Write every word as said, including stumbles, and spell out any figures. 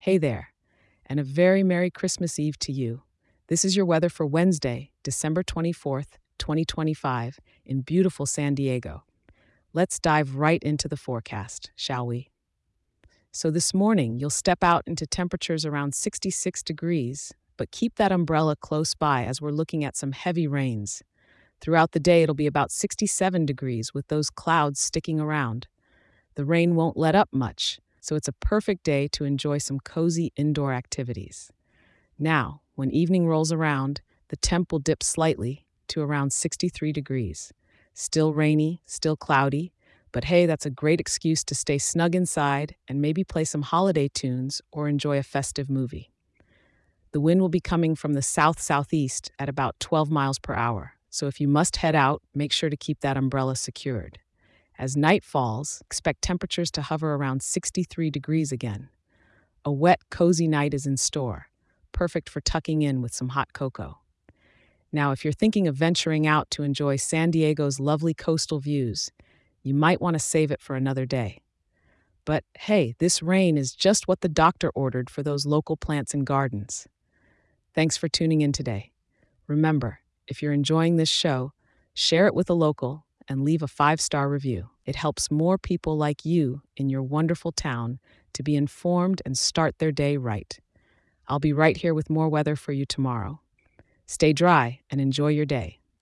Hey there, and a very Merry Christmas Eve to you. This is your weather for Wednesday, December twenty-fourth, twenty twenty-five, in beautiful San Diego. Let's dive right into the forecast, shall we? So, this morning, you'll step out into temperatures around sixty-six degrees, but keep that umbrella close by as we're looking at some heavy rains. Throughout the day, it'll be about sixty-seven degrees with those clouds sticking around. The rain won't let up much, so it's a perfect day to enjoy some cozy indoor activities. Now, when evening rolls around, the temp will dip slightly to around sixty-three degrees. Still rainy, still cloudy, but hey, that's a great excuse to stay snug inside and maybe play some holiday tunes or enjoy a festive movie. The wind will be coming from the south-southeast at about twelve miles per hour, so if you must head out, make sure to keep that umbrella secured. As night falls, expect temperatures to hover around sixty-three degrees again. A wet, cozy night is in store, perfect for tucking in with some hot cocoa. Now, if you're thinking of venturing out to enjoy San Diego's lovely coastal views, you might want to save it for another day. But hey, this rain is just what the doctor ordered for those local plants and gardens. Thanks for tuning in today. Remember, if you're enjoying this show, share it with a local and leave a five-star review. It helps more people like you in your wonderful town to be informed and start their day right. I'll be right here with more weather for you tomorrow. Stay dry and enjoy your day.